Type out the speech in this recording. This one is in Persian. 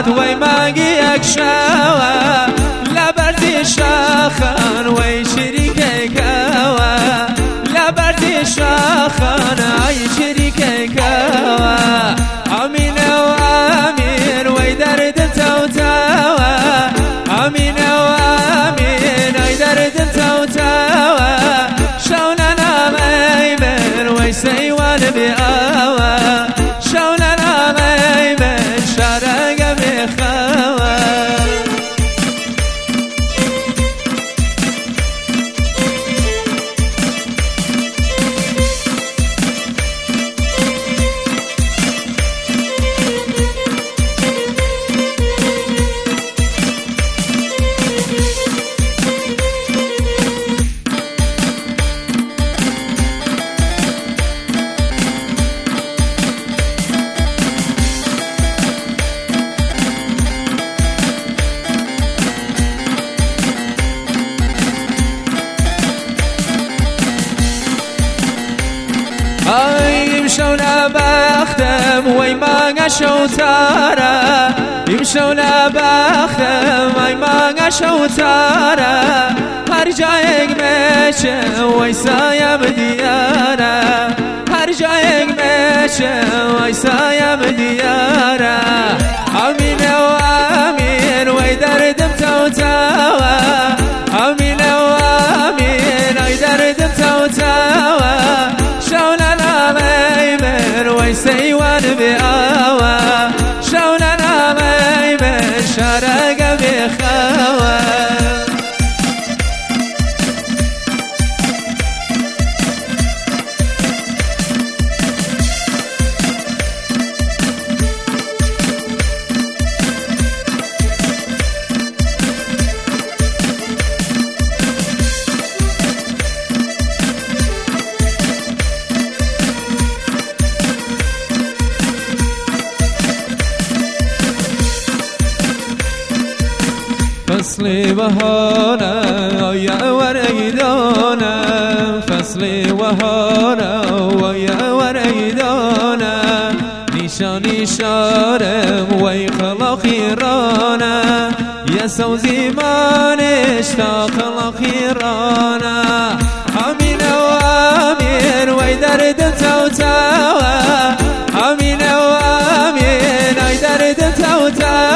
هات وي ماقي اكشاوى لبرتي شاخان وي شريكك هوا لبرتي شاخان اي شريكك هوا امين وامين وي درد توتاوى امين وامين وي درد توتاوى شوننا ميمن وي سيوان بآوى شوننا ميمن شارق بخوى يمشونا بختم وي ما قشو تارا يمشونا بختم وي ما قشو تارا هر جایگ میشه وی سایم دیارا هر جایگ میشه وی سایم دیارا امین و امین وی دردم توتاوى امین و امین وی دردم توتاوى شوننا ميمن وي سيوان بآوى شوننا ميمن شارق بخوى فصل بهارا يا وريدانا فصل بهارا يا وريدانا نشاني شارم وي خلاخيرانا يا سوزي ما نشتاق خلاخيرانا امين وامين وي درد توتاوى امين وامين وي درد توتاوى